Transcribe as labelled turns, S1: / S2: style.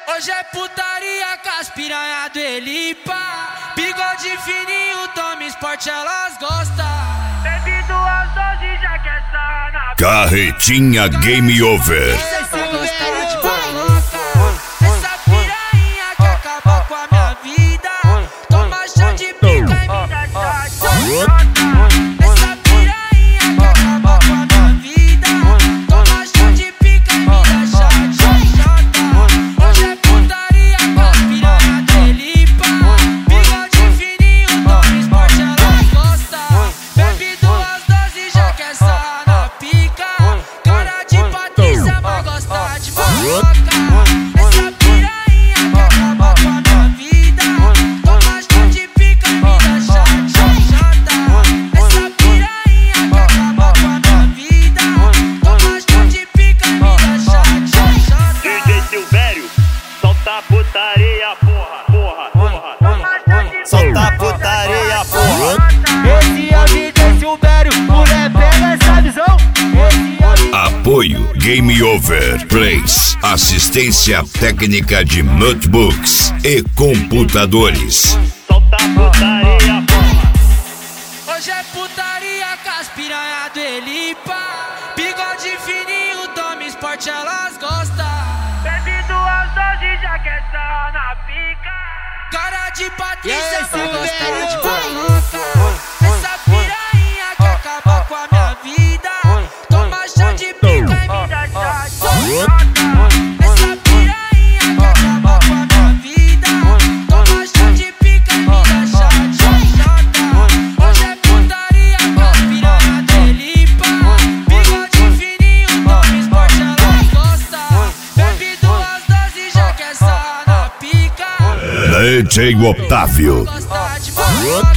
S1: Hoje é putaria com as piranha do Elipa. Bigode fininho, toma esporte, elas gostam. Bebi 2 doses, já quer sarrar na
S2: Carretinha Game Over.
S1: Essa gostar de baloca. Essa piranha que acabou com a minha vida. Toma chá de pica e me dá chá. Essa piranha que acabou com a minha vida. Toma chá de pica e me dá chá. Hoje é putaria com as piranha do Elipa. Bigode fininho, toma esporte, elas gostam. Bebi 2 doses, já quer sarrar na pica. Cara de Patrícia, mas gosta de baloca. Essa piranha que acabou com a minha vida. Toma chá de pica e me dá chá. Essa piranha que acabou com a minha vida. Toma chá de pica e me dá chá.
S3: DJ Silvério, solta a putaria, porra. Solta a putaria, porra.
S4: Esse é o DJ Silvério, mulher pega essa visão.
S2: Apoio Game Over Plays. Assistência técnica de notebooks e computadores.
S3: Solta a putaria, porra.
S1: Hoje é putaria com as piranha do Elipa. Bigode fininho, toma esporte, elas gostam. Bebi 2 doses, já quer sarrar na pica. Cara de Patrícia, mas gosta de baloca. Essa piranha que acabou com a minha vida. Toma chá de pica e me dá chá. Essa piranha que acabou com a minha vida. Toma chá de pica e me dá chá. Hoje é putaria com as piranha do Elipa. Bigode fininho, toma esporte, elas gostam. Bebi 2 doses, já quer sarrar na pica.
S2: DJ Otávio.
S1: Gosta de baloca.